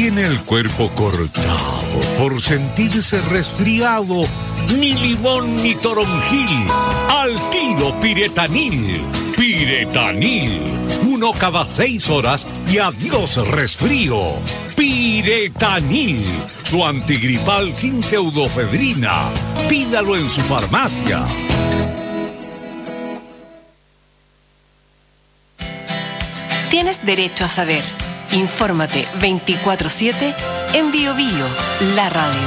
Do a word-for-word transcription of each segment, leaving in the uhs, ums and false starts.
tiene el cuerpo cortado por sentirse resfriado, ni limón ni toronjil, al tiro Piretanil. Piretanil, uno cada seis horas y adiós resfrío. Piretanil, su antigripal sin pseudofedrina. Pídalo en su farmacia. Tienes derecho a saber. Infórmate veinticuatro siete en Bio Bio, la radio.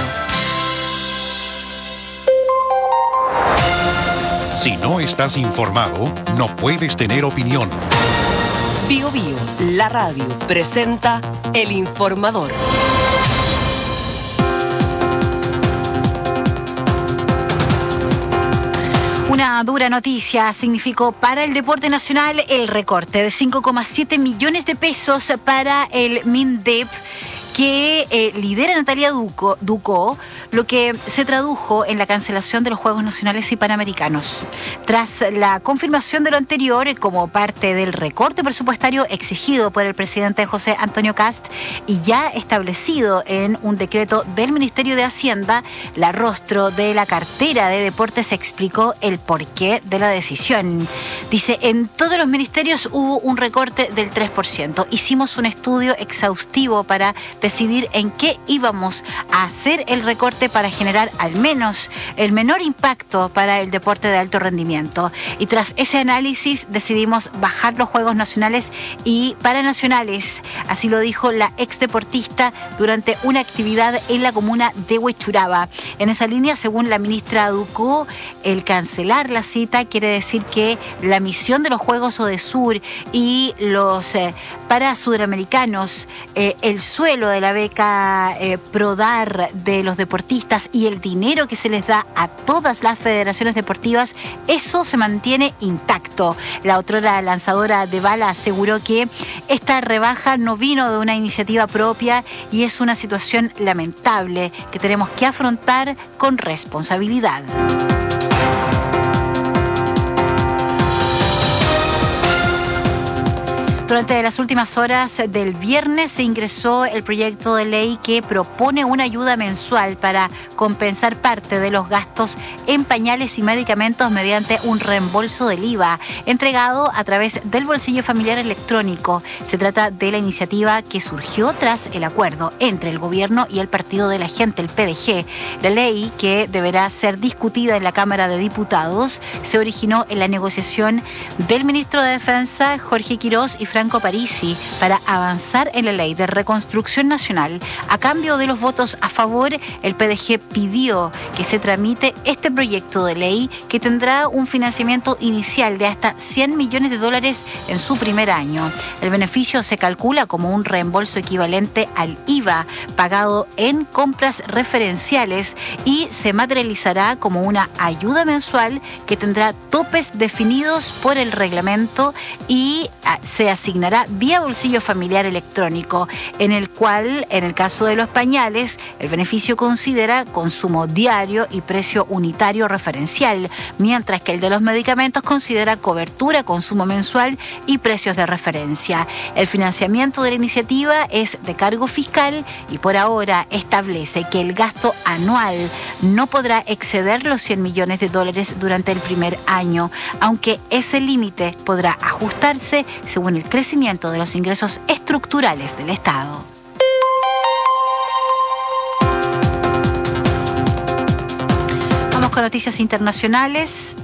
Si no estás informado, no puedes tener opinión. Bio Bio, la radio, presenta El Informador. Una dura noticia significó para el deporte nacional el recorte de cinco coma siete millones de pesos para el MINDEP, que eh, lidera Natalia Duco, Ducó, lo que se tradujo en la cancelación de los Juegos Nacionales y Panamericanos. Tras la confirmación de lo anterior, como parte del recorte presupuestario exigido por el presidente José Antonio Kast y ya establecido en un decreto del Ministerio de Hacienda, la rostro de la cartera de deportes explicó el porqué de la decisión. Dice, en todos los ministerios hubo un recorte del tres por ciento. Hicimos un estudio exhaustivo para decidir en qué íbamos a hacer el recorte para generar al menos el menor impacto para el deporte de alto rendimiento. Y tras ese análisis decidimos bajar los Juegos Nacionales y Paranacionales. Así lo dijo la exdeportista durante una actividad en la comuna de Huechuraba. En esa línea, según la ministra Ducó, el cancelar la cita quiere decir que la misión de los Juegos Odesur y los eh, para sudamericanos, eh, el suelo de la beca eh, PRODAR de los deportistas y el dinero que se les da a todas las federaciones deportivas, eso se mantiene intacto. La otrora lanzadora de bala aseguró que esta rebaja no vino de una iniciativa propia y es una situación lamentable que tenemos que afrontar con responsabilidad. Durante las últimas horas del viernes se ingresó el proyecto de ley que propone una ayuda mensual para compensar parte de los gastos en pañales y medicamentos mediante un reembolso del I V A entregado a través del bolsillo familiar electrónico. Se trata de la iniciativa que surgió tras el acuerdo entre el gobierno y el Partido de la Gente, el P D G. La ley, que deberá ser discutida en la Cámara de Diputados, se originó en la negociación del ministro de Defensa, Jorge Quirós, y Franco Parisi para avanzar en la ley de reconstrucción nacional. A cambio de los votos a favor, el P D G pidió que se tramite este proyecto de ley que tendrá un financiamiento inicial de hasta cien millones de dólares en su primer año. El beneficio se calcula como un reembolso equivalente al I V A pagado en compras referenciales y se materializará como una ayuda mensual que tendrá topes definidos por el reglamento y se asignará vía bolsillo familiar electrónico, en el cual, en el caso de los pañales, el beneficio considera consumo diario y precio unitario referencial, mientras que el de los medicamentos considera cobertura, consumo mensual y precios de referencia. El financiamiento de la iniciativa es de cargo fiscal y por ahora establece que el gasto anual no podrá exceder los cien millones de dólares durante el primer año, aunque ese límite podrá ajustarse según el crecimiento de los ingresos estructurales del Estado. Vamos con noticias internacionales.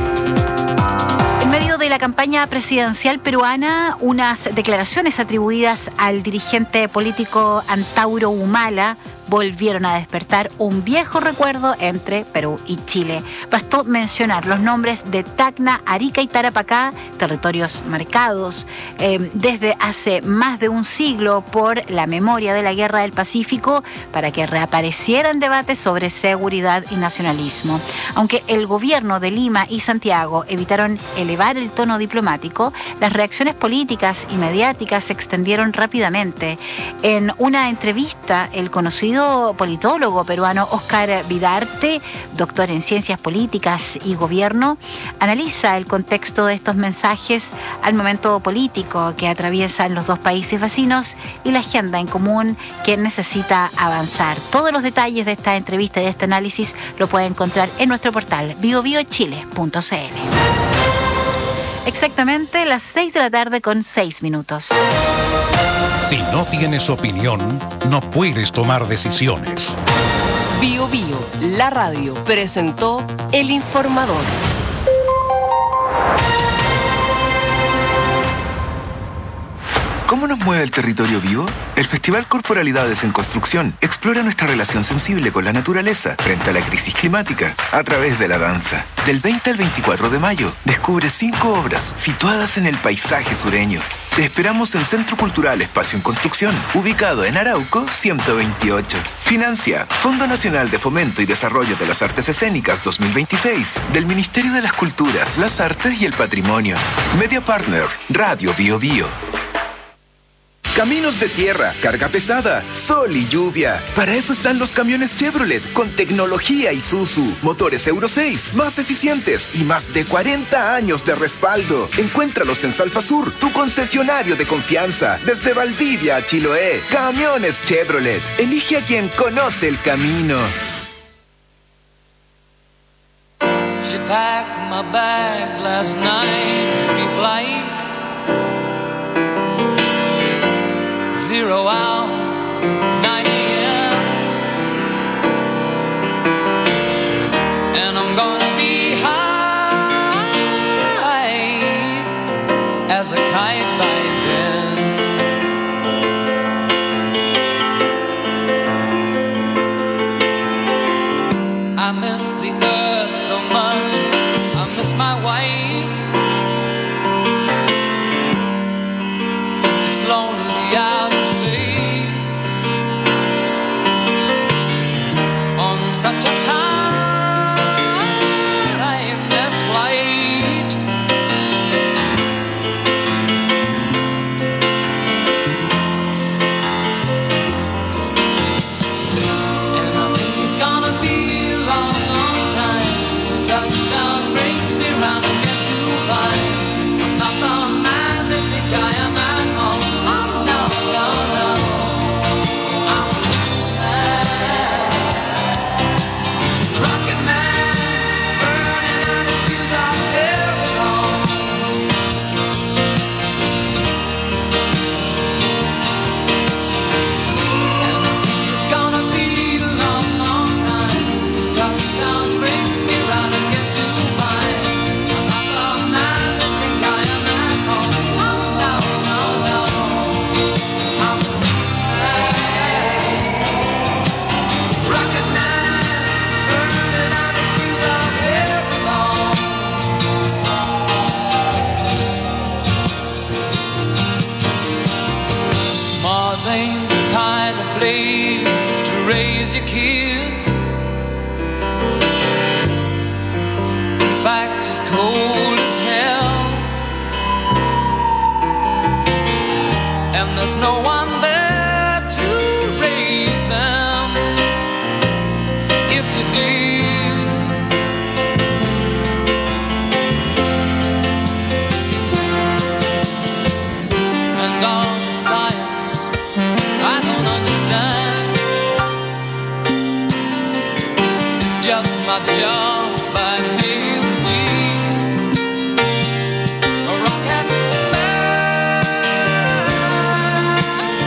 En medio de la campaña presidencial peruana, unas declaraciones atribuidas al dirigente político Antauro Humala volvieron a despertar un viejo recuerdo entre Perú y Chile. Bastó mencionar los nombres de Tacna, Arica y Tarapacá, territorios marcados eh, desde hace más de un siglo por la memoria de la Guerra del Pacífico, para que reaparecieran debates sobre seguridad y nacionalismo. Aunque el gobierno de Lima y Santiago evitaron elevar el tono diplomático, las reacciones políticas y mediáticas se extendieron rápidamente. En una entrevista, el conocido reconocido politólogo peruano Óscar Vidarte, doctor en ciencias políticas y gobierno, analiza el contexto de estos mensajes al momento político que atraviesan los dos países vecinos y la agenda en común que necesita avanzar. Todos los detalles de esta entrevista y de este análisis lo puede encontrar en nuestro portal bio bio chile punto c l. Exactamente las seis de la tarde con seis minutos. Si no tienes opinión, no puedes tomar decisiones. Bio Bio, la radio, presentó El Informador. ¿Cómo nos mueve el territorio vivo? El Festival Corporalidades en Construcción explora nuestra relación sensible con la naturaleza frente a la crisis climática a través de la danza. Del veinte al veinticuatro de mayo, descubre cinco obras situadas en el paisaje sureño. Te esperamos en Centro Cultural Espacio en Construcción, ubicado en Arauco ciento veintiocho. Financia Fondo Nacional de Fomento y Desarrollo de las Artes Escénicas dos mil veintiséis del Ministerio de las Culturas, las Artes y el Patrimonio. Media Partner, Radio Bio Bio. Caminos de tierra, carga pesada, sol y lluvia. Para eso están los camiones Chevrolet con tecnología Isuzu. Motores Euro seis, más eficientes y más de cuarenta años de respaldo. Encuéntralos en Salfasur, tu concesionario de confianza. Desde Valdivia a Chiloé, camiones Chevrolet. Elige a quien conoce el camino. She packed my bags last night, pre-flight. Zero hour, nine a.m. And I'm gonna be high as a kite by then. I miss the earth so much, I miss my wife. It's lonely out in space on such a timeless flight. And I think it's gonna be a long, long time till touchdown brings me round again to find I'm not the man that think I am at home. Ain't the kind of place to raise your kids. In fact, it's cold as hell, and there's no one there to raise them if you did. And all the science I don't understand. It's just my job five days a week. A rocket man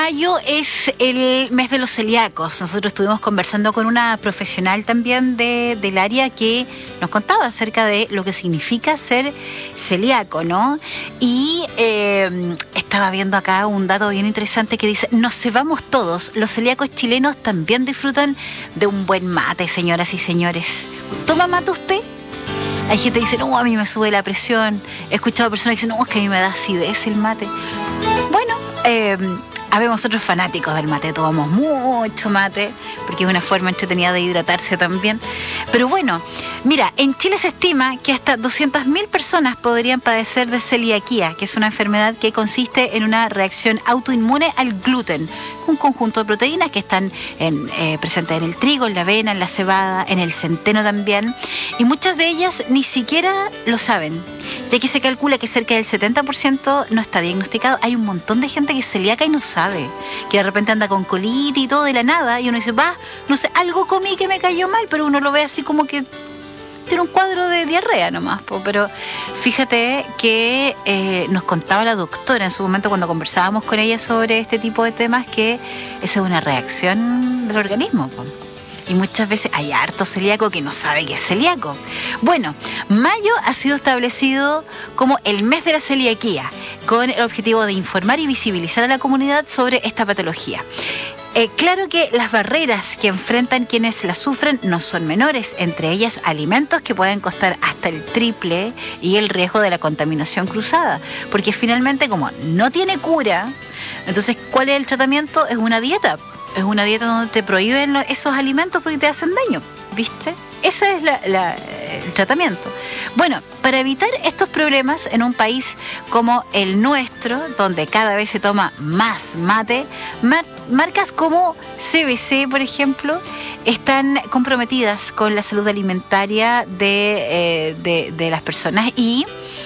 Mayo es el mes de los celíacos. Nosotros estuvimos conversando con una profesional también de, del área que nos contaba acerca de lo que significa ser celíaco, ¿no? Y eh, estaba viendo acá un dato bien interesante que dice, nos cebamos todos, los celíacos chilenos también disfrutan de un buen mate, señoras y señores. ¿Toma mate usted? Hay gente que dice, no, a mí me sube la presión. He escuchado personas que dicen, no, es que a mí me da acidez el mate. Bueno, eh, habemos otros fanáticos del mate, tomamos mucho mate, porque es una forma entretenida de hidratarse también. Pero bueno, mira, en Chile se estima que hasta doscientas mil personas podrían padecer de celiaquía, que es una enfermedad que consiste en una reacción autoinmune al gluten, un conjunto de proteínas que están en, eh, presentes en el trigo, en la avena, en la cebada, en el centeno también, y muchas de ellas ni siquiera lo saben, ya que se calcula que cerca del setenta por ciento no está diagnosticado. Hay un montón de gente que es celíaca y no sabe, que de repente anda con colitis y todo de la nada, y uno dice, va, no sé, algo comí que me cayó mal, pero uno lo ve así como que tiene un cuadro de diarrea nomás, po. Pero fíjate que eh, nos contaba la doctora en su momento cuando conversábamos con ella sobre este tipo de temas, que esa es una reacción del organismo, po. Y muchas veces hay harto celíaco que no sabe que es celíaco. Bueno, mayo ha sido establecido como el mes de la celiaquía, con el objetivo de informar y visibilizar a la comunidad sobre esta patología. Eh, claro que las barreras que enfrentan quienes la sufren no son menores, entre ellas alimentos que pueden costar hasta el triple y el riesgo de la contaminación cruzada, porque finalmente como no tiene cura, entonces ¿cuál es el tratamiento? Es una dieta. Es una dieta donde te prohíben esos alimentos porque te hacen daño, ¿viste? Ese es la, la, el tratamiento. Bueno, para evitar estos problemas en un país como el nuestro, donde cada vez se toma más mate, mar, marcas como C B C, por ejemplo, están comprometidas con la salud alimentaria de, eh, de, de las personas, y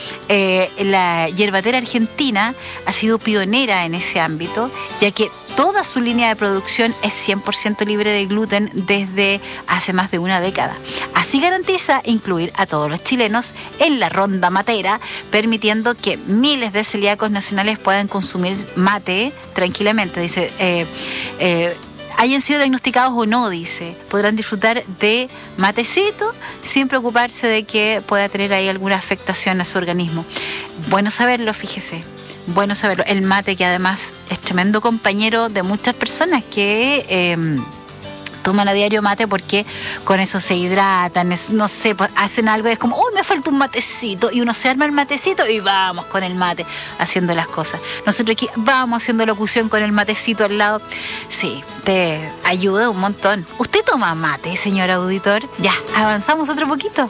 eh, la yerbatera argentina ha sido pionera en ese ámbito, ya que toda su línea de producción es cien por ciento libre de gluten desde hace más de una década. Así garantiza incluir a todos los chilenos en la ronda matera, permitiendo que miles de celíacos nacionales puedan consumir mate tranquilamente. Dice, eh, eh, hayan sido diagnosticados o no, dice, podrán disfrutar de matecito sin preocuparse de que pueda tener ahí alguna afectación a su organismo. Bueno saberlo, fíjese. Bueno saberlo. El mate, que además es tremendo compañero de muchas personas que eh, toman a diario mate porque con eso se hidratan, es, no sé, pues hacen algo y es como, uy, me falta un matecito, y uno se arma el matecito y vamos con el mate haciendo las cosas. Nosotros aquí vamos haciendo locución con el matecito al lado. Sí, te ayuda un montón. ¿Usted toma mate, señor auditor? Ya, avanzamos otro poquito.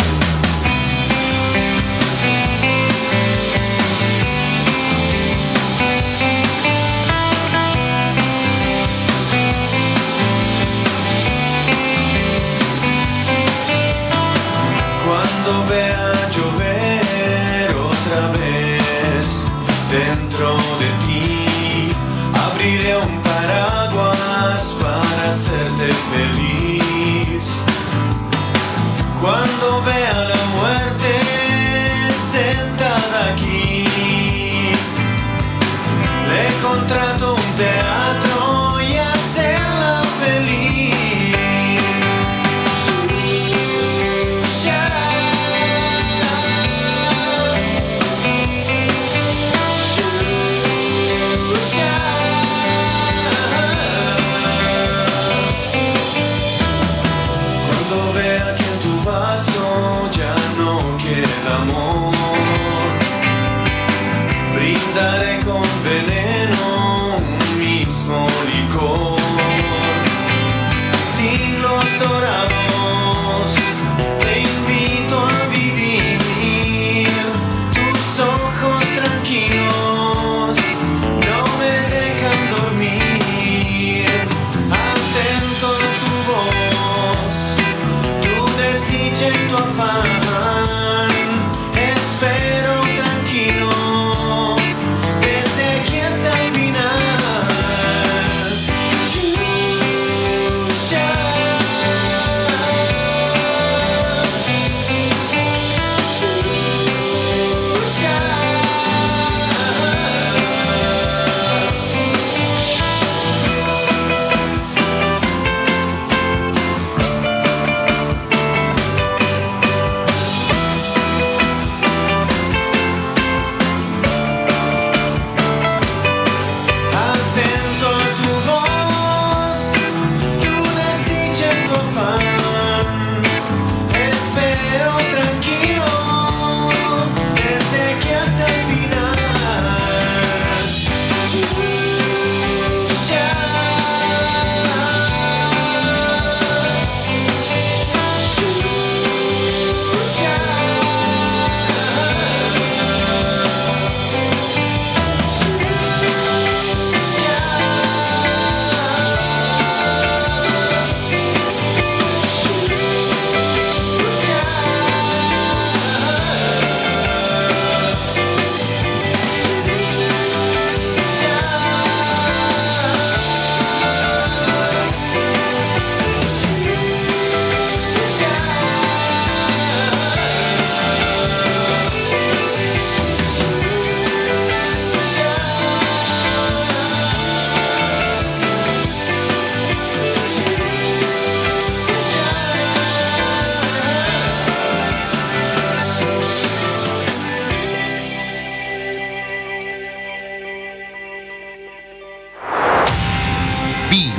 Cuando vea llover otra vez dentro de ti, abriré un paraguas para hacerte feliz. Cuando vea la muerte sentada aquí, le contrato un teatro y hacerla feliz. Ya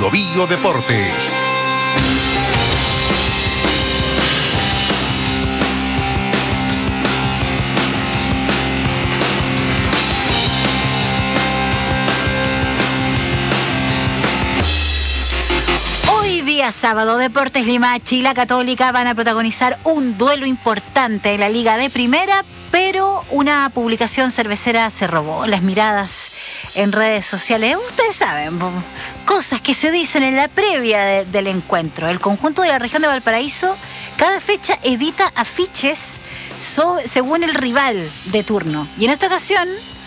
Bio Bio Deportes. Hoy día sábado, Deportes Limache y la Católica van a protagonizar un duelo importante en la Liga de Primera, pero una publicación cervecera se robó las miradas en redes sociales. Ustedes saben, cosas que se dicen en la previa de, del encuentro. El conjunto de la región de Valparaíso cada fecha edita afiches sobre, según el rival de turno. Y en esta ocasión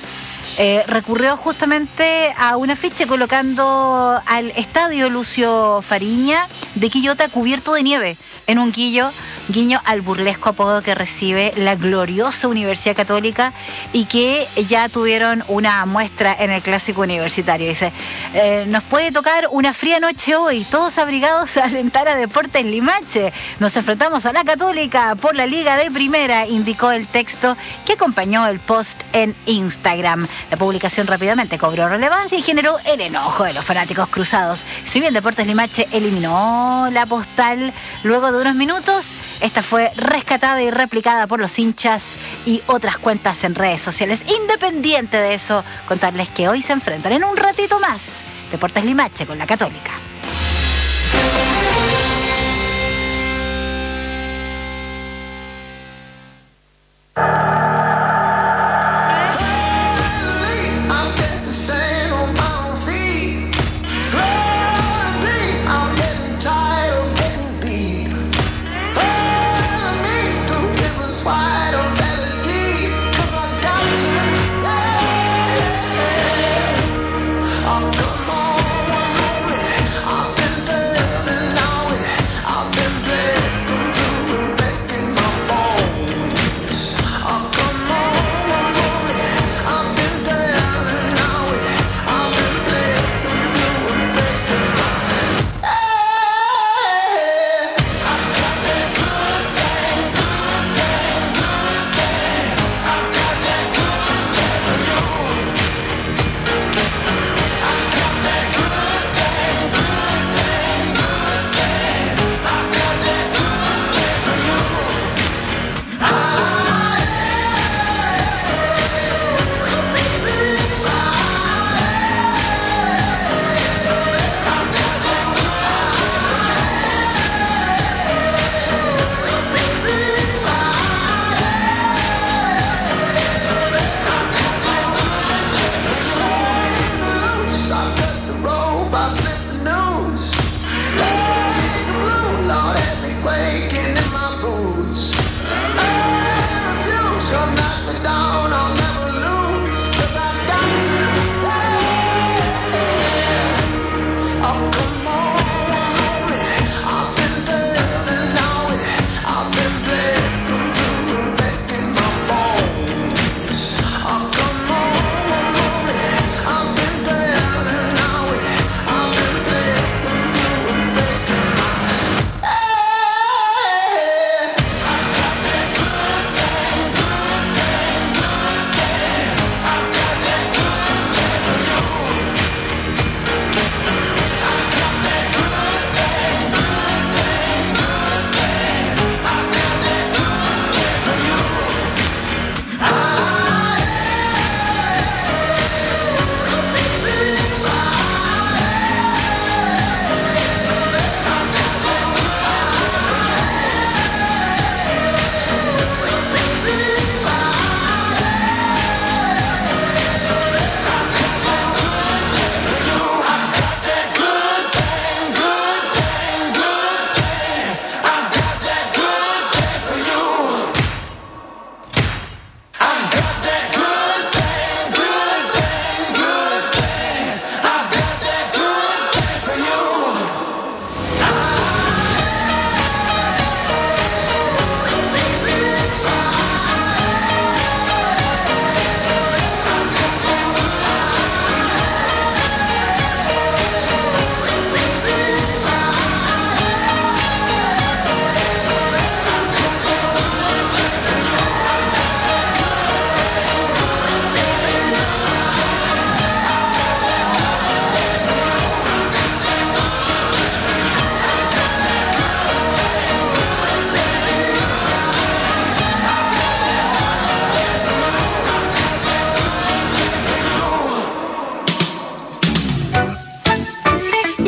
eh, recurrió justamente a un afiche colocando al estadio Lucio Fariña de Quillota cubierto de nieve en un guillo, guiño al burlesco apodo que recibe la gloriosa Universidad Católica y que ya tuvieron una muestra en el Clásico Universitario. Dice, eh, nos puede tocar una fría noche hoy, todos abrigados a alentar a Deportes Limache. Nos enfrentamos a la Católica por la Liga de Primera, indicó el texto que acompañó el post en Instagram. La publicación rápidamente cobró relevancia y generó el enojo de los fanáticos cruzados. Si bien Deportes Limache eliminó la postal luego de unos minutos, esta fue rescatada y replicada por los hinchas y otras cuentas en redes sociales. Independiente de eso, contarles que hoy se enfrentan en un ratito más Deportes Limache con la Católica. Come on, one moment. I've been there.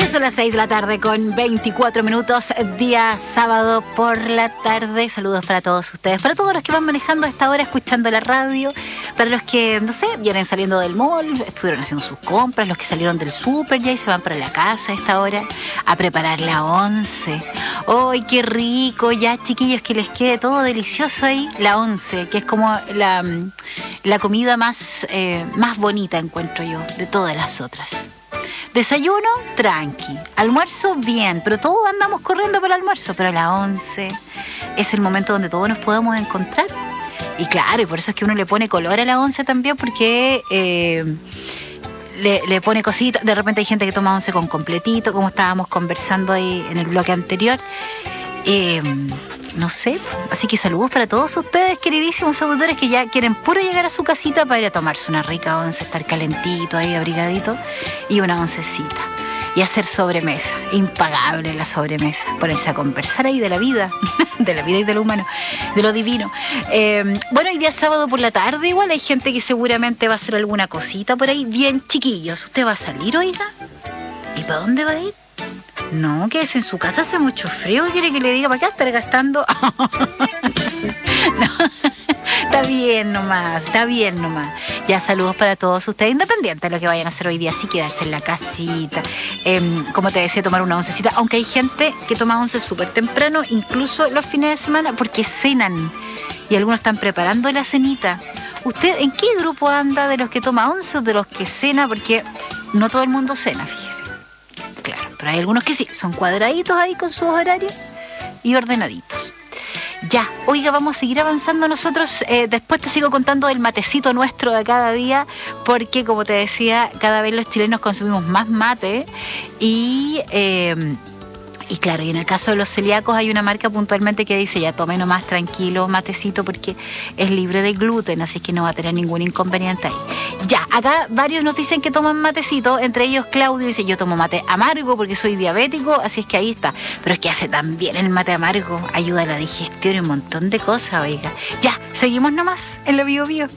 Ya son las seis de la tarde con veinticuatro minutos, día sábado por la tarde. Saludos para todos ustedes, para todos los que van manejando a esta hora, escuchando la radio, para los que, no sé, vienen saliendo del mall, estuvieron haciendo sus compras, los que salieron del súper ya y se van para la casa a esta hora a preparar la once. ¡Ay, qué rico! Ya, chiquillos, que les quede todo delicioso ahí. La once, que es como la, la comida más, eh, más bonita, encuentro yo, de todas las otras. Desayuno, tranqui. Almuerzo, bien. Pero todos andamos corriendo para el almuerzo. Pero a las once es el momento donde todos nos podemos encontrar. Y claro, y por eso es que uno le pone color a la once también, porque eh, le, le pone cositas. De repente hay gente que toma once con completito, como estábamos conversando ahí en el bloque anterior. Eh, no sé, así que saludos para todos ustedes, queridísimos auditores, que ya quieren puro llegar a su casita para ir a tomarse una rica once, estar calentito ahí, abrigadito, y una oncecita, y hacer sobremesa, impagable la sobremesa, ponerse a conversar ahí de la vida, de la vida y de lo humano, de lo divino. Eh, bueno, hoy día sábado por la tarde, igual hay gente que seguramente va a hacer alguna cosita por ahí, bien chiquillos. ¿Usted va a salir, oiga? ¿Y para dónde va a ir? No, que es en su casa, hace mucho frío. ¿Quiere que le diga para qué estar gastando? No, está bien nomás, está bien nomás. Ya, saludos para todos ustedes, independientes de lo que vayan a hacer hoy día, sí, quedarse en la casita. Eh, como te decía, tomar una oncecita, aunque hay gente que toma once súper temprano, incluso los fines de semana, porque cenan. Y algunos están preparando la cenita. ¿Usted en qué grupo anda, de los que toma once o de los que cena? Porque no todo el mundo cena, fíjese. Claro, pero hay algunos que sí, son cuadraditos ahí con sus horarios y ordenaditos. Ya, oiga, vamos a seguir avanzando nosotros. Eh, después te sigo contando del matecito nuestro de cada día, porque como te decía, cada vez los chilenos consumimos más mate y... Eh, Y claro, y en el caso de los celíacos hay una marca puntualmente que dice, ya tome nomás tranquilo matecito porque es libre de gluten, así que no va a tener ningún inconveniente ahí. Ya, acá varios nos dicen que toman matecito, entre ellos Claudio dice, yo tomo mate amargo porque soy diabético, así es que ahí está. Pero es que hace también el mate amargo, ayuda a la digestión y un montón de cosas, oiga. Ya, seguimos nomás en la Bio Bio.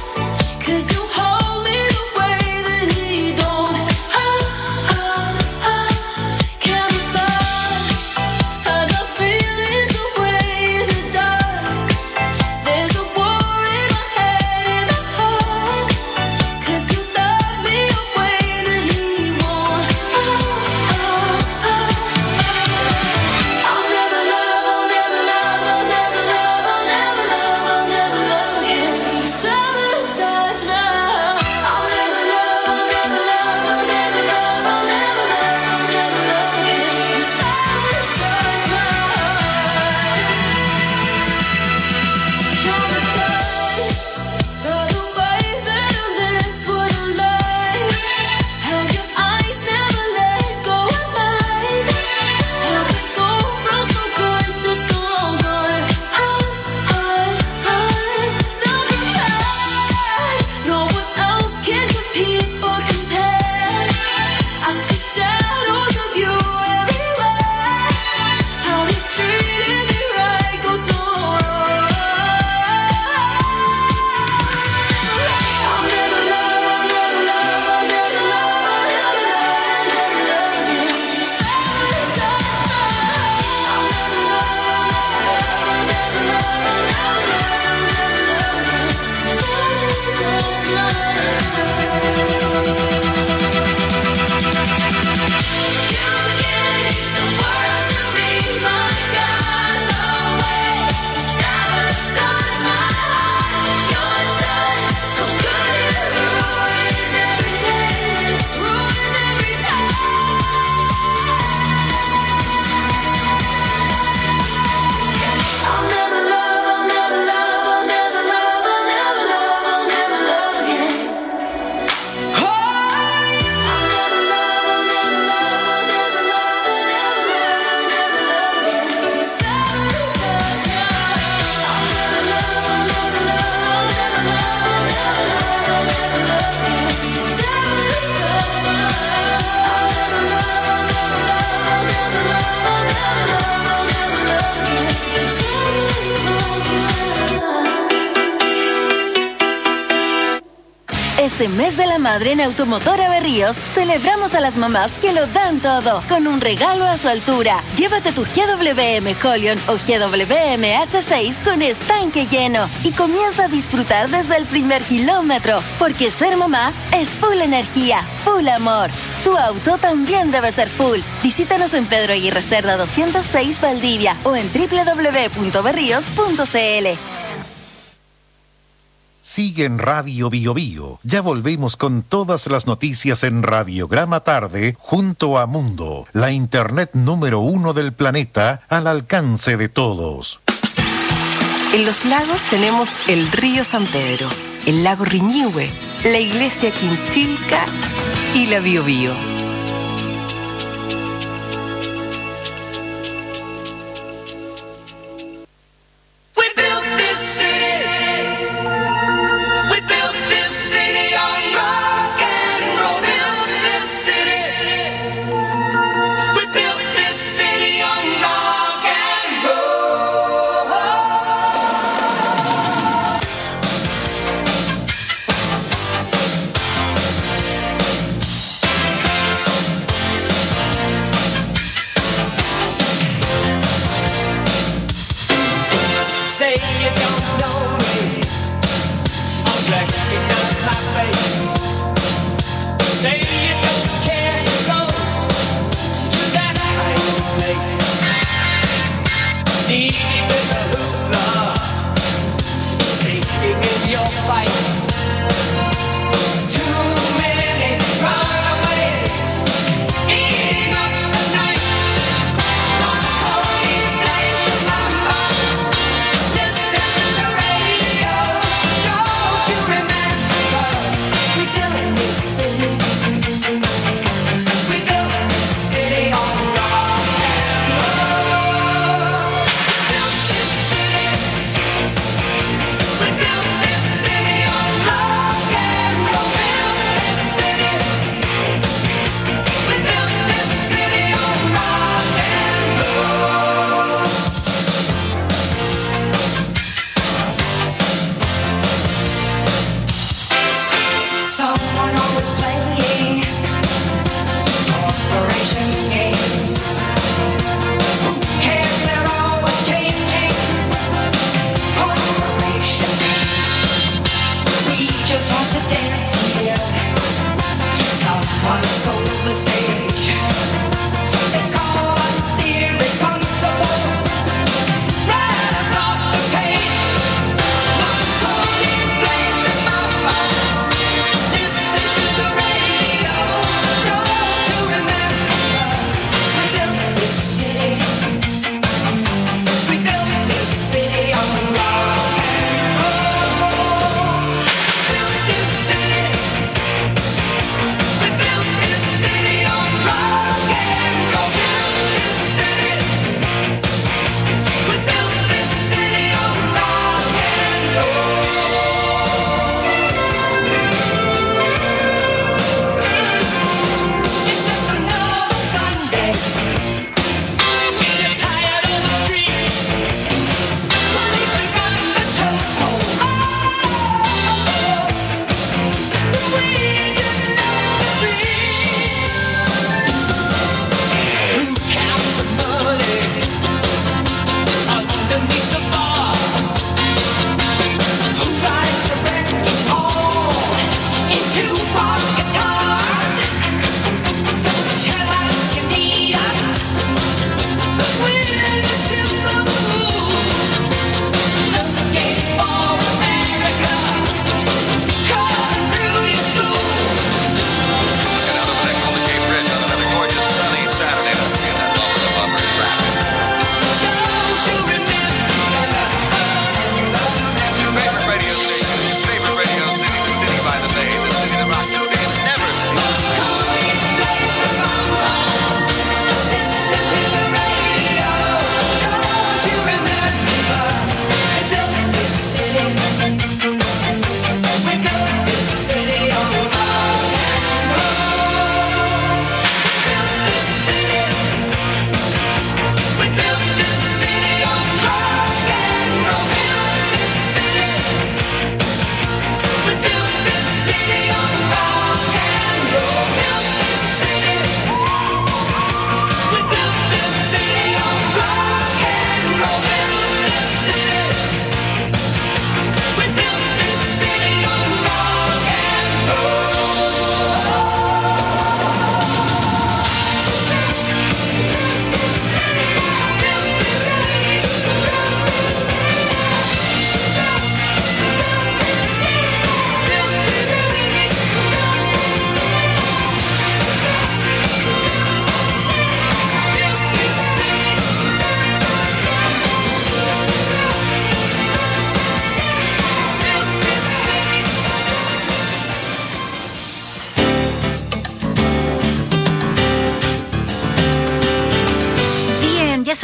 Cause you hold me the way that he don't. Oh, oh, oh. Este mes de la madre en Automotora Berríos celebramos a las mamás que lo dan todo con un regalo a su altura. Llévate tu G W M Colion o G W M H seis con estanque lleno y comienza a disfrutar desde el primer kilómetro, porque ser mamá es full energía, full amor. Tu auto también debe ser full. Visítanos en Pedro Aguirre Cerda doscientos seis Valdivia o en doble u doble u doble u punto berríos punto c l. Sigue en Radio Bio Bio. Ya volvemos con todas las noticias en Radiograma Tarde junto a Mundo, la internet número uno del planeta al alcance de todos. En los lagos tenemos el río San Pedro, el lago Riñihue, la iglesia Quinchilca y la Bio Bio.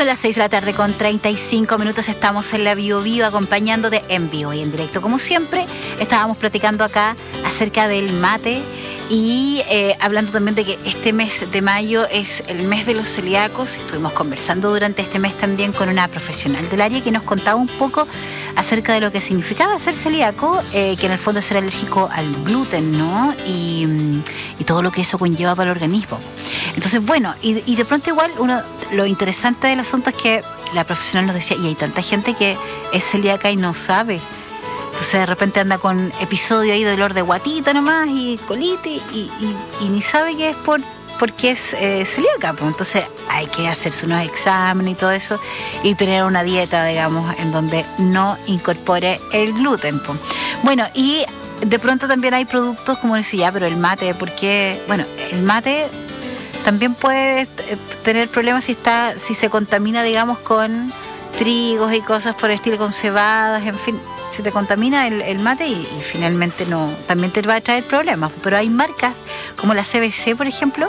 Son las seis de la tarde con treinta y cinco minutos. Estamos en la Bio Bio acompañándote en vivo y en directo. Como siempre, estábamos platicando acá acerca del mate y eh, hablando también de que este mes de mayo es el mes de los celíacos. Estuvimos conversando durante este mes también con una profesional del área que nos contaba un poco acerca de lo que significaba ser celíaco, eh, que en el fondo es ser alérgico al gluten, ¿no? Y, y todo lo que eso conlleva para el organismo. Entonces, bueno, y, y de pronto igual uno, lo interesante del asunto es que la profesional nos decía, y hay tanta gente que es celíaca y no sabe. Entonces de repente anda con episodio ahí de dolor de guatita nomás y colitis y, y, y ni sabe que es por porque es eh, celíaca. Pues entonces hay que hacerse unos exámenes y todo eso y tener una dieta, digamos, en donde no incorpore el gluten. Pues. Bueno, y de pronto también hay productos como decía, ya, pero el mate, porque, bueno, el mate también puede tener problemas si está, si se contamina, digamos, con trigos y cosas por el estilo, con cebadas, en fin, se te contamina el, el mate y, y finalmente no, también te va a traer problemas. Pero hay marcas como la C B C, por ejemplo,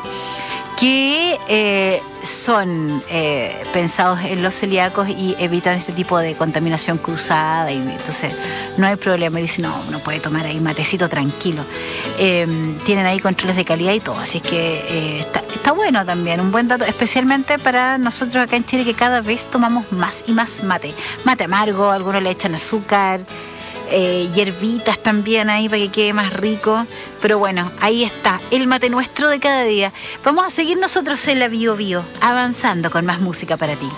que eh, son eh, pensados en los celíacos y evitan este tipo de contaminación cruzada y entonces no hay problema. Y dicen, no, uno puede tomar ahí matecito tranquilo. Eh, tienen ahí controles de calidad y todo, así es que eh, está, está bueno también, un buen dato, especialmente para nosotros acá en Chile que cada vez tomamos más y más mate. Mate amargo, algunos le echan azúcar, Eh, hierbitas también ahí para que quede más rico, pero bueno, ahí está el mate nuestro de cada día. Vamos a seguir nosotros en la Bio Bio, avanzando con más música para ti.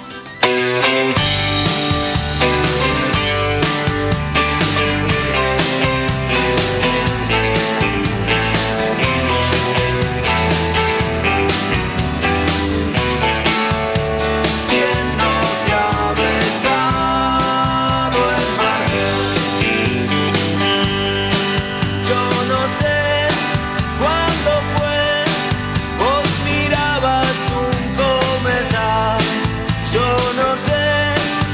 Vos mirabas un cometa, yo no sé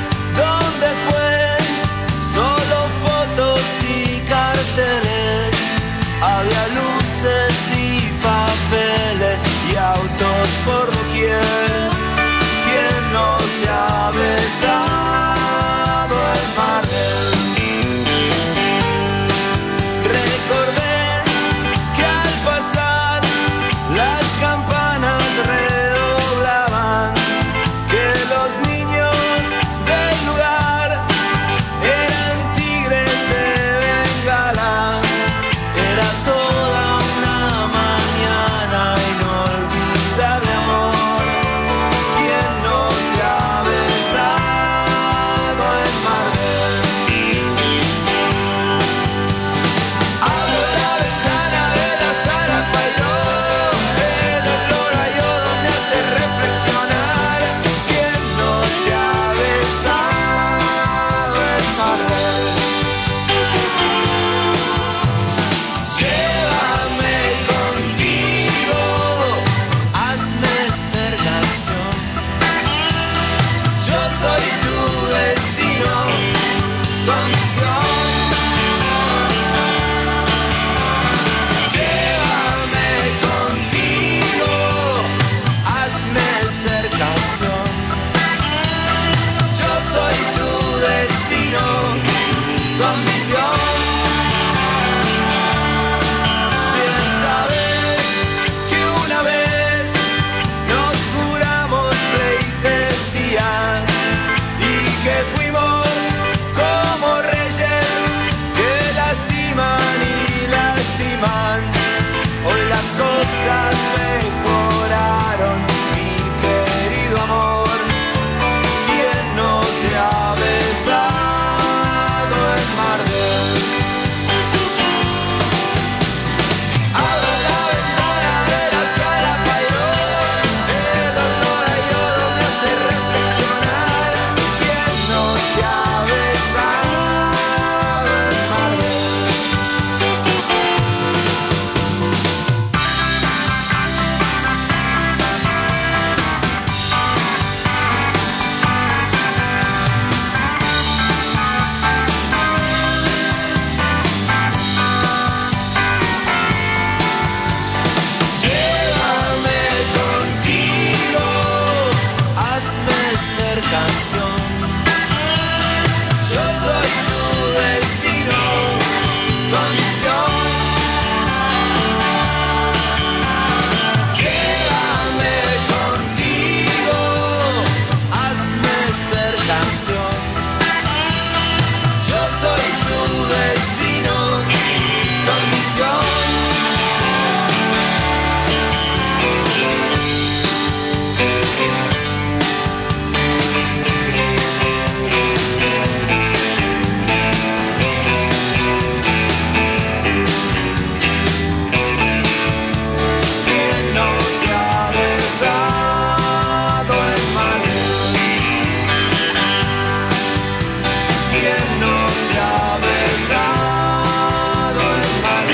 ¿Quién no se ha besado el mar?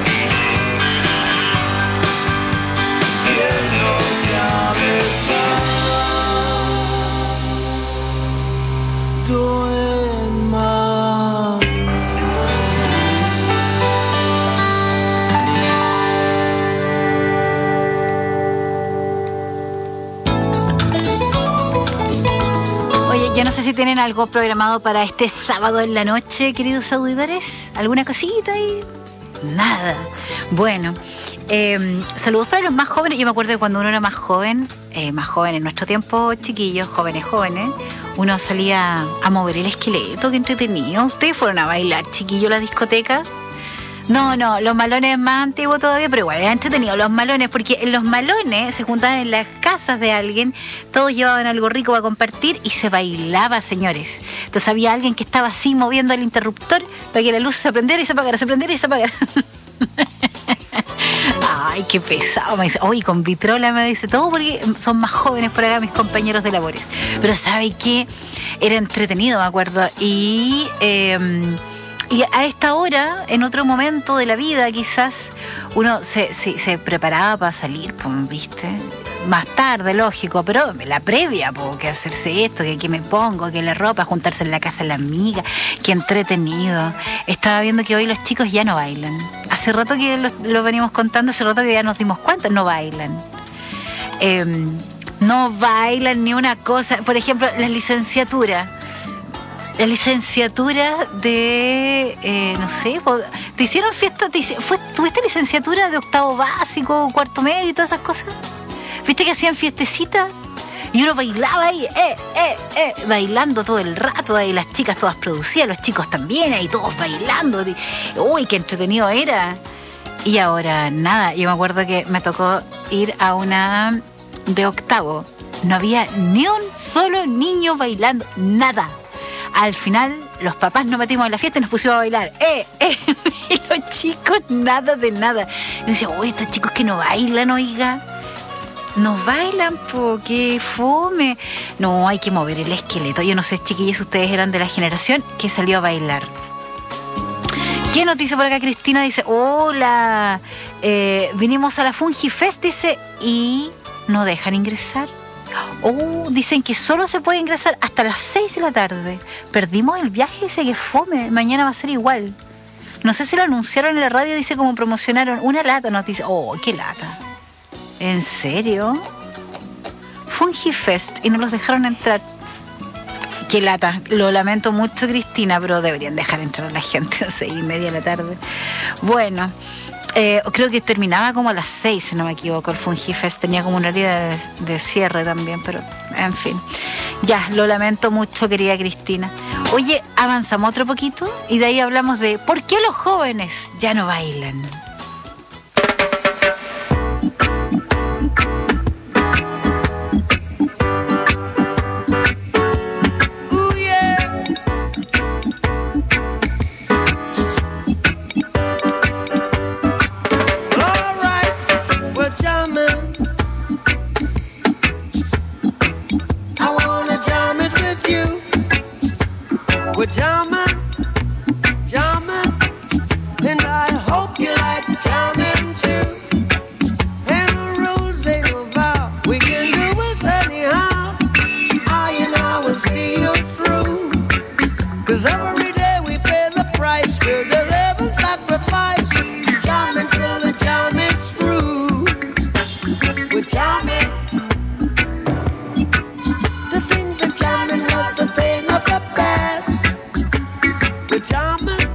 ¿Quién no se ha besado el mar? Oye, yo no sé si tienen algo programado para este sábado en la noche, queridos auditores. ¿Alguna cosita ahí? Nada. Bueno, eh, saludos para los más jóvenes. Yo me acuerdo que cuando uno era más joven, eh, más joven en nuestro tiempo, chiquillos, jóvenes, jóvenes, uno salía a mover el esqueleto, qué entretenido. ¿Ustedes fueron a bailar, chiquillos, a la discoteca? No, no, los malones más antiguos todavía, pero igual era entretenido los malones, porque en los malones se juntaban en las casas de alguien, todos llevaban algo rico para compartir y se bailaba, señores. Entonces había alguien que estaba así moviendo el interruptor para que la luz se prendiera y se apagara, se prendiera y se apagara. Ay, qué pesado, me dice. Oye, con vitrola me dice todo porque son más jóvenes por acá mis compañeros de labores. Pero ¿sabe qué? Era entretenido, me acuerdo. Y... Eh, Y a esta hora, en otro momento de la vida, quizás uno se, se, se preparaba para salir, pues, ¿viste? Más tarde, lógico, pero la previa, pues, que hacerse esto, que, que me pongo, que la ropa, juntarse en la casa de la amiga, que entretenido. Estaba viendo que hoy los chicos ya no bailan. Hace rato que lo, lo venimos contando, hace rato que ya nos dimos cuenta, no bailan. Eh, no bailan ni una cosa. Por ejemplo, la licenciatura. La licenciatura de, eh, no sé, ¿te hicieron fiesta? Te hice, fue, ¿Tuviste licenciatura de octavo básico, cuarto medio y todas esas cosas? ¿Viste que hacían fiestecitas? Y uno bailaba ahí, eh, eh, eh, bailando todo el rato, ahí las chicas todas producidas, los chicos también, ahí todos bailando. Uy, qué entretenido era. Y ahora nada, yo me acuerdo que me tocó ir a una de octavo. No había ni un solo niño bailando, nada. Al final, los papás nos metimos en la fiesta y nos pusimos a bailar. ¡Eh, eh! Y los chicos, nada de nada. Y me decía, uy, estos chicos que no bailan, oiga. No bailan, po, qué fome. No, hay que mover el esqueleto. Yo no sé, chiquillos, ustedes eran de la generación que salió a bailar. ¿Qué nos dice por acá Cristina? Dice, hola, eh, vinimos a la Fungifest, dice, y no dejan ingresar. Oh, dicen que solo se puede ingresar hasta las seis de la tarde. Perdimos el viaje, dice que fome. Mañana va a ser igual. No sé si lo anunciaron en la radio, dice como promocionaron una lata. Nos dice, oh, qué lata. ¿En serio? Fungifest y no los dejaron entrar. Qué lata. Lo lamento mucho, Cristina, pero deberían dejar entrar a la gente a seis y media de la tarde. Bueno. Eh, creo que terminaba como a las seis, si no me equivoco, el Fungifest. Tenía como un horario de, de cierre también, pero en fin. Ya, lo lamento mucho, querida Cristina. Oye, avanzamos otro poquito y de ahí hablamos de ¿por qué los jóvenes ya no bailan? Jamming, jamming, and I hope you like jamming too. And the rules ain't about, we can do it anyhow. I and I will see you through. Cause every day we pay the price, we'll live and sacrifice. Jamming till the jam is through. We're jamming. To think that jamming was a thing of the past. Jamming,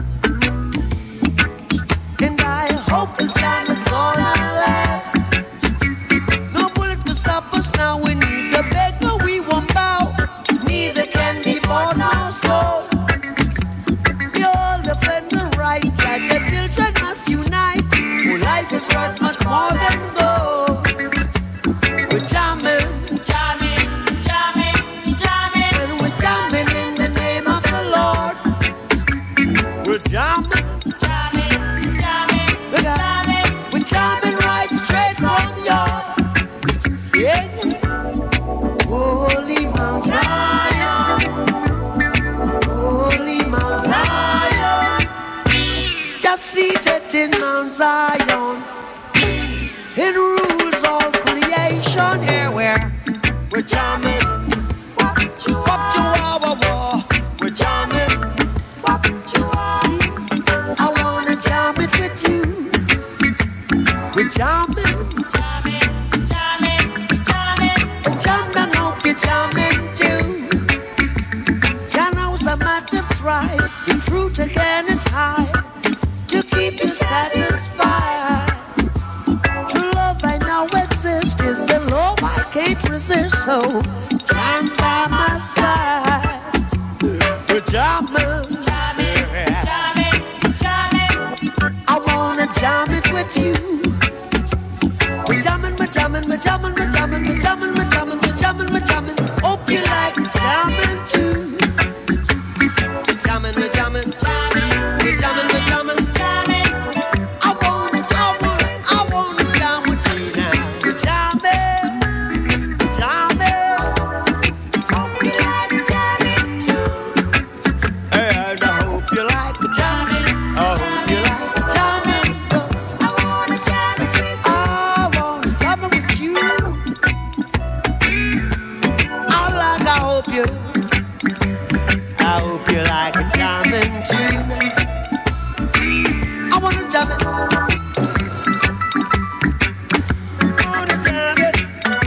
and I hope this jam is gonna last. No bullets will stop us now. We need to beg, no, we won't bow. Neither can be bought nor sold. We all defend the in Mount Zion. In rules all creation, yeah, we're, we're jamming. Wop chihuahua, wah, we're jamming. See, I wanna jam it with you. We're jamming. Jamming, jamming, jamming. Jam and hope you're jamming too. Jano's a matter of pride. The fruit again is high. To keep you satisfied. True love I know exists. Is the love I can't resist. So jam by my side. We're jamming. Jamming, jamming, jamming. I wanna jam it with you. We're jamming, we're jamming, we're jamming, we're jamming, we're jamming, we're jamming, we're jamming, we're jamming. Hope you like jamming too. We're jamming, we're jamming, we're jamming, we're jamming. I wanna jam, I wanna jam with you now. We're jamming, we're jamming. Hope you like jamming too. And I hope you like jamming. I hope you like jamming. 'Cause I wanna jam it with you. I wanna jam it with you. I like, I hope you, I hope you like jamming too. I wanna jam it. I wanna jam it.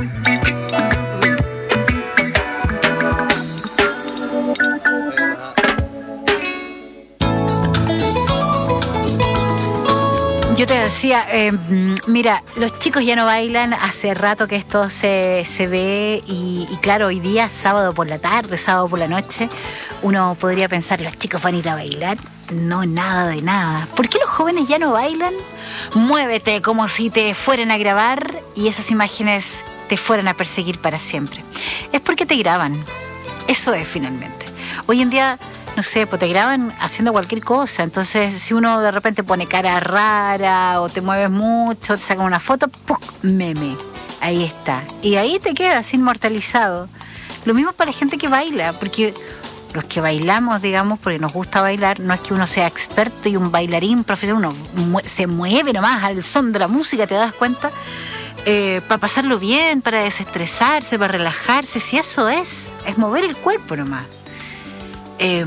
Yo te decía, eh, mira, los chicos ya no bailan, hace rato que esto se, se ve y, y claro, hoy día, sábado por la tarde, sábado por la noche, uno podría pensar, los chicos van a ir a bailar. No, nada de nada. ¿Por qué los jóvenes ya no bailan? Muévete como si te fueran a grabar y esas imágenes te fueran a perseguir para siempre. Es porque te graban. Eso es finalmente. Hoy en día, no sé, pues te graban haciendo cualquier cosa. Entonces, si uno de repente pone cara rara o te mueves mucho, te sacan una foto, ¡pum! Meme. Ahí está. Y ahí te quedas inmortalizado. Lo mismo para la gente que baila, porque los que bailamos, digamos, porque nos gusta bailar, no es que uno sea experto y un bailarín profesional, uno mu- se mueve nomás al son de la música, ¿te das cuenta? Eh, para pasarlo bien, para desestresarse, para relajarse, si eso es, es mover el cuerpo nomás. Eh,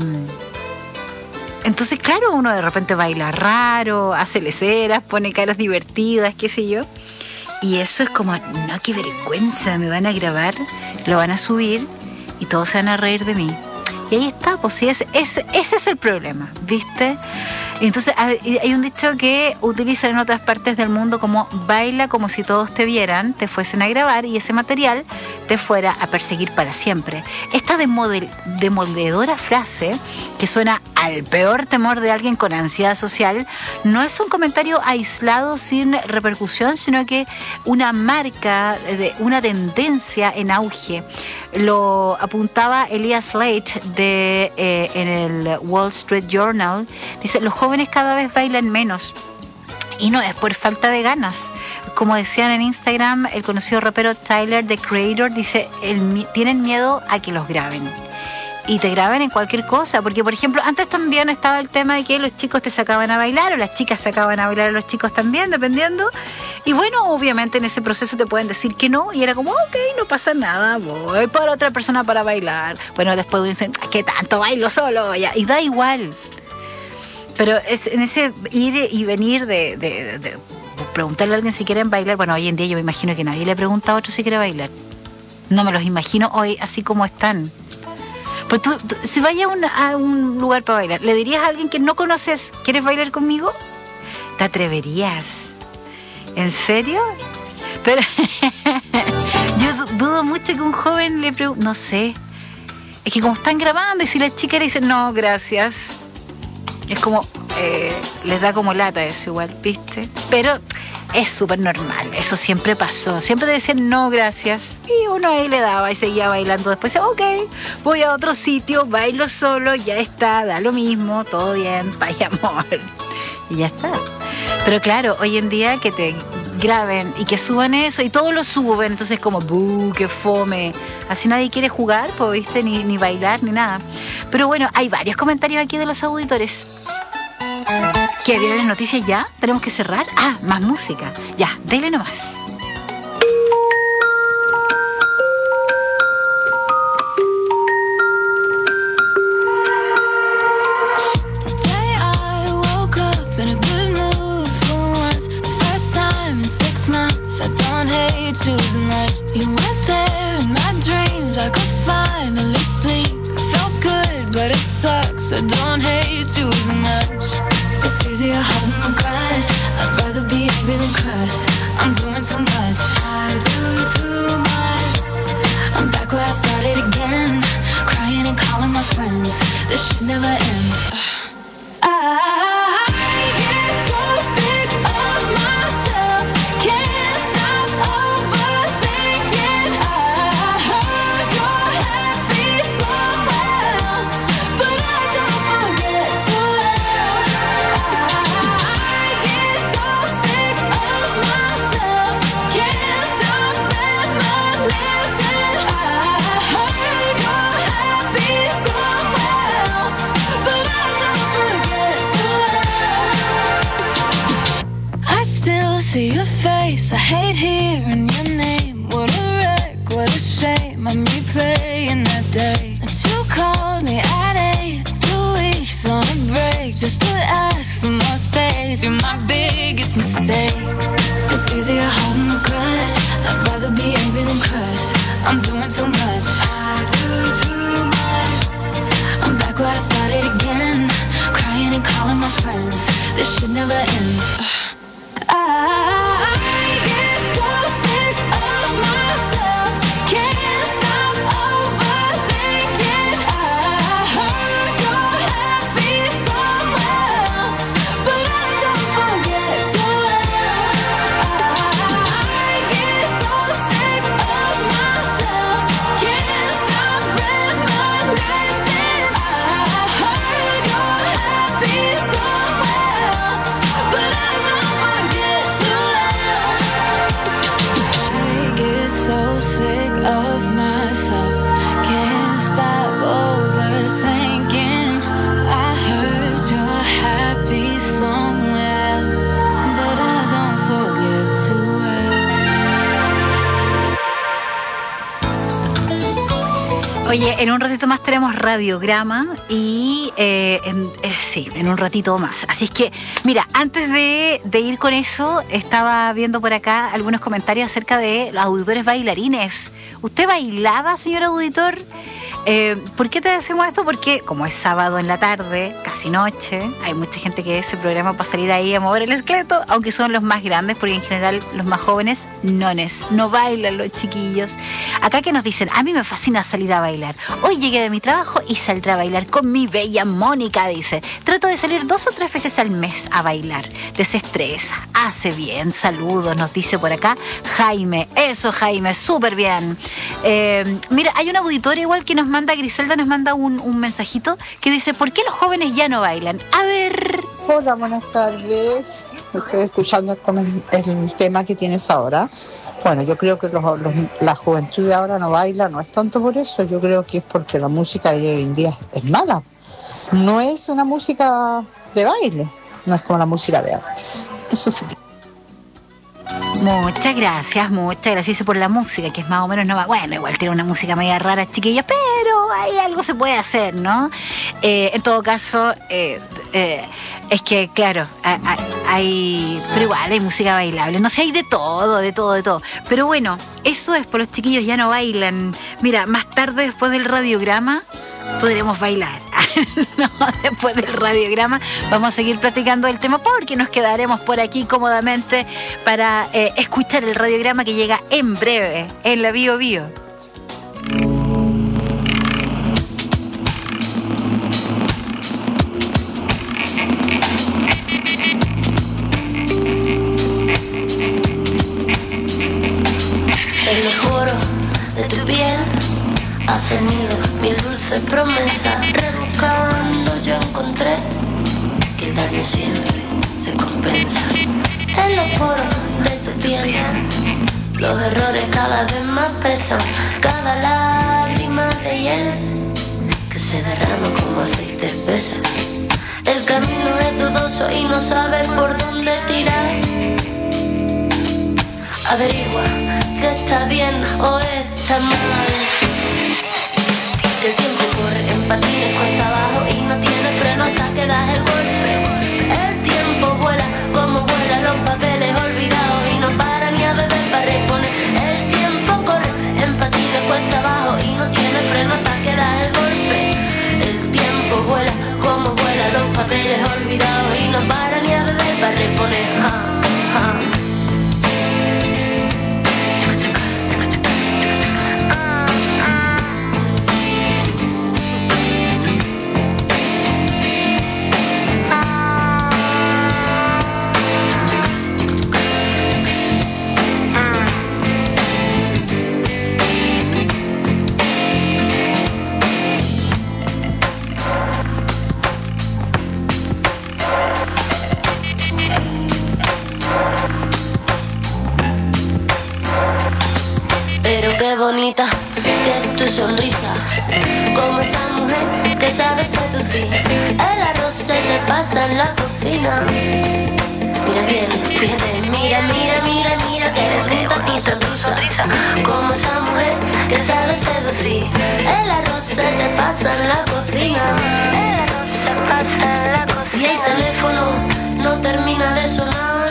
entonces, claro, uno de repente baila raro, hace leceras, pone caras divertidas, qué sé yo. Y eso es como, no, qué vergüenza, me van a grabar, lo van a subir y todos se van a reír de mí. Y ahí está, pues sí, es, es, ese es el problema, ¿viste? Entonces hay un dicho que utilizan en otras partes del mundo como baila como si todos te vieran, te fuesen a grabar y ese material te fuera a perseguir para siempre. Esta demodel, demoledora frase, que suena al peor temor de alguien con ansiedad social, no es un comentario aislado sin repercusión, sino que una marca, de una tendencia en auge. Lo apuntaba Elias Leitch de, eh, en el Wall Street Journal. Dice, los jóvenes cada vez bailan menos. Y no es por falta de ganas. Como decían en Instagram, el conocido rapero Tyler, The Creator, dice, el, tienen miedo a que los graben. Y te graben en cualquier cosa. Porque, por ejemplo, antes también estaba el tema de que los chicos te sacaban a bailar o las chicas sacaban a bailar a los chicos también, dependiendo. Y bueno, obviamente en ese proceso te pueden decir que no. Y era como, ok, no pasa nada, voy por otra persona para bailar. Bueno, después dicen, ¿qué tanto bailo solo? Y da igual. Pero es en ese ir y venir de, de, de, de preguntarle a alguien si quieren bailar. Bueno, hoy en día yo me imagino que nadie le pregunta a otro si quiere bailar. No me los imagino hoy así como están. Pues tú, tú si vayas a un, a un lugar para bailar, ¿le dirías a alguien que no conoces, ¿quieres bailar conmigo? ¿Te atreverías? ¿En serio? Pero yo dudo mucho que un joven le pregunte, no sé. Es que como están grabando y si la chica le dice, no, gracias. Es como, eh, les da como lata eso igual, ¿viste? Pero es súper normal, eso siempre pasó. Siempre te decían, no, gracias. Y uno ahí le daba y seguía bailando. Después decía, ok, voy a otro sitio, bailo solo, ya está, da lo mismo, todo bien, paz y amor. Y ya está. Pero claro, hoy en día que te graben y que suban eso, y todos lo suben, entonces como, buh, qué fome. Así nadie quiere jugar, pues, ¿viste? Ni, ni bailar, ni nada. Pero bueno, hay varios comentarios aquí de los auditores. ¿Qué? ¿Vieron las noticias ya? ¿Tenemos que cerrar? Ah, más música. Ya, dele nomás. Today I woke up in a good mood for once. The first time in six months. I don't hate choosing much. You went there in my dreams. I could finally sleep. Felt good, but it sucks. I don't hate choosing much. It's easier holding a grudge. I'd rather be angry than crushed. I'm doing too much. I do too much. I'm back where I started again. Crying and calling my friends. This shit never ends. I get so sick of myself. Can't stop overthinking. I heard you're happy somewhere else, but I don't forget to laugh. I get so sick of myself. Can't stop reminiscing. I heard you're happy somewhere else, but I don't forget to laugh. I still see your face. I hate hearing your name. What a wreck, what a shame. I'm replaying that day that you called me at eight. Two weeks on a break just to ask for more space. You're my biggest mistake. It's easier holding a grudge. I'd rather be angry than crushed. I'm doing too much. I do too much. I'm back where I started again. Crying and calling my friends. This shit never ends. I get so sick of myself. Can't stop overthinking. I heard you're happy somewhere else, but I don't forget to laugh. I get so sick of myself. Can't stop reminiscing. I heard you're happy somewhere else, but I don't forget to laugh. I get so sick of myself. Can't stop overthinking. I heard you're happy somewhere, but I don't forget to laugh. Oye, en un ratito más tenemos radiograma y eh, en- eh, sí, en un ratito más. Así es que, mira, antes de, de ir con eso, estaba viendo por acá algunos comentarios acerca de los auditores bailarines. ¿Usted bailaba, señor auditor? Eh, ¿Por qué te decimos esto? Porque como es sábado en la tarde, casi noche, hay mucha gente que ese programa para salir ahí a mover el esqueleto, aunque son los más grandes, porque en general los más jóvenes nones, no bailan los chiquillos. Acá que nos dicen, a mí me fascina salir a bailar. Hoy llegué de mi trabajo y saldré a bailar con mi bella Mónica, dice. Trato de salir dos o tres veces al mes a bailar. Desestresa, hace bien. Saludos, nos dice por acá Jaime. Eso, Jaime, súper bien. Eh, mira, hay un auditor igual que nos manda, Griselda nos manda un, un mensajito que dice, ¿por qué los jóvenes ya no bailan? A ver. Hola, buenas tardes. Estoy escuchando el, comen- el tema que tienes ahora. Bueno, yo creo que los- los- la juventud de ahora no baila, no es tanto por eso, yo creo que es porque la música de hoy en día es mala. No es una música de baile, no es como la música de antes. Eso sí. Muchas gracias, muchas gracias por la música, que es más o menos no va. Bueno, igual tiene una música media rara, chiquillos, pero ahí algo se puede hacer, ¿no? Eh, en todo caso, eh, eh, es que, claro, hay, hay. Pero igual hay música bailable. No sé, hay de todo, de todo, de todo. Pero bueno, eso es, por los chiquillos ya no bailan. Mira, más tarde, después del radiograma, podremos bailar. No, después del radiograma vamos a seguir platicando del tema porque nos quedaremos por aquí cómodamente para eh, escuchar el radiograma que llega en breve en la Bio Bio. En los poros de tu piel has tenido mil dulces promesas. Rebuscando yo encontré que el daño siempre se compensa. En los poros de tu piel los errores cada vez más pesan. Cada lágrima de hiel que se derrama como aceite espesa. El camino es dudoso y no sabes por dónde tirar. Averigua que está bien o está mal. Que el tiempo corre en patines cuesta abajo y no tiene freno hasta que das el golpe. El tiempo vuela como vuelan los papeles olvidados y no para ni a beber para reponer. El tiempo corre en patines cuesta abajo y no tiene freno hasta que das el golpe. El tiempo vuela como vuelan los papeles olvidados y no para ni a beber para reponer. Ja, ja. Qué bonita que es tu sonrisa, como esa mujer que sabe seducir. El arroz se te pasa en la cocina. Mira bien, fíjate, mira, mira, mira, mira, qué bonita tu sonrisa, como esa mujer que sabe seducir. El arroz se te pasa en la cocina. El arroz se pasa en la cocina. Y el teléfono no termina de sonar.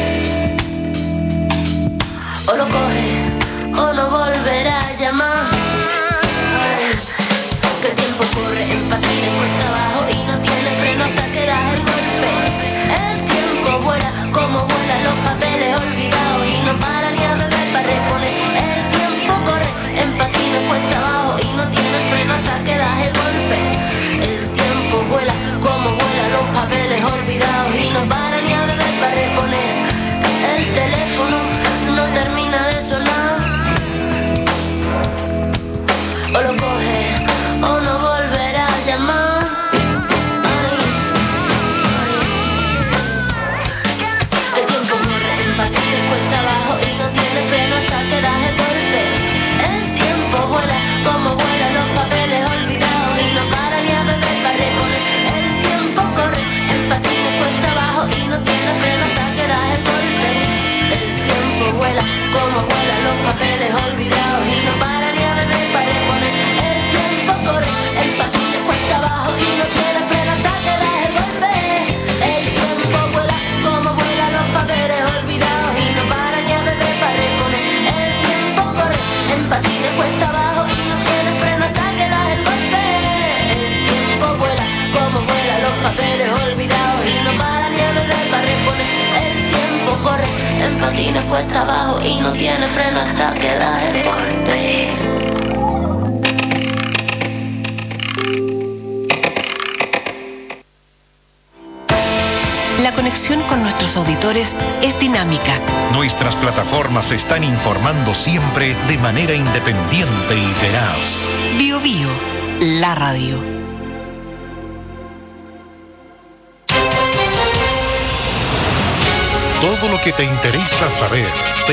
O lo coges o no volverá a llamar. Ay, que el tiempo corre en patines cuesta abajo y no tiene freno hasta que das el golpe. El tiempo vuela como vuelan los papeles olvidados y no para ni a beber para reponer. El tiempo corre en patines cuesta abajo y no tiene freno hasta que das el golpe. El tiempo vuela como vuelan los papeles olvidados y no para ni a beber para reponer. El teléfono no termina de sonar. O lo coges o no volverá a llamar. Ay, ay. El tiempo corre en patines cuesta abajo y no tiene freno hasta que das el golpe. El tiempo vuela como vuelan los papeles olvidados y no para ni a beber para reponer. El tiempo corre en patines cuesta abajo y no tiene freno hasta que das el golpe. El tiempo vuela como vuelan los papeles olvidados y no para ni a beber para reponer. El tiempo corre en patines cuesta abajo y no tiene freno hasta que das el golpe. El tiempo vuela como vuelan los papeles olvidados y no para ni a beber para reponer. El tiempo corre en patines cuesta abajo y no tiene freno hasta que das el golpe. El tiempo vuela como vuelan los papeles olvidados y no para ni a beber para reponer. El tiempo corre en patines cuesta abajo y no tiene freno hasta que das el golpe. La conexión con nuestros auditores es dinámica. Nuestras plataformas están informando siempre de manera independiente y veraz. Bio Bio, la radio. Todo lo que te interesa saber